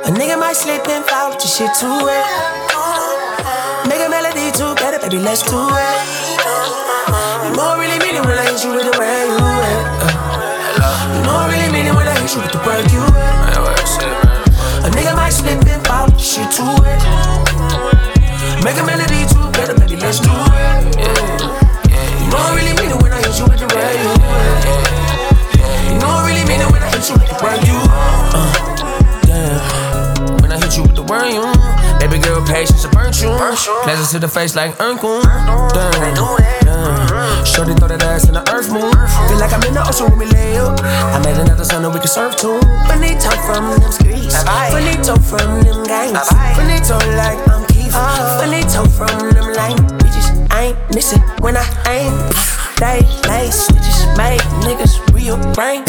A nigga might slip and fall, this shit too wet. Make a melody too better, baby, let's do it. You know I really mean it when I hit you with the way you at. You know I really mean it when I hit you with the work you at. A nigga might slip and fall, this shit too wet. Make a melody too better, baby, let's do it. You know I really mean it when I hit you with the way you at. You know I really mean it when I hit you with the work you damn. When I hit you with the word you baby girl, patience, I burnt you. Pleasure to the face like Urkel. Damn. Shorty throw that ass in the earth moon. Feel like I'm in the ocean when we lay up. I made another son that we can surf to. Finito from them streets. Finito from them gangs. Finito like I'm Keith. Finito from them lame bitches. I ain't missing when I aim. They lace stitches make niggas real brain.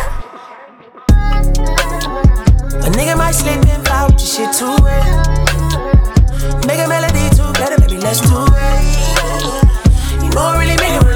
A nigga might slip and fall, this shit too wet. Make a melody too better, baby, let's do it. You know I really mean it.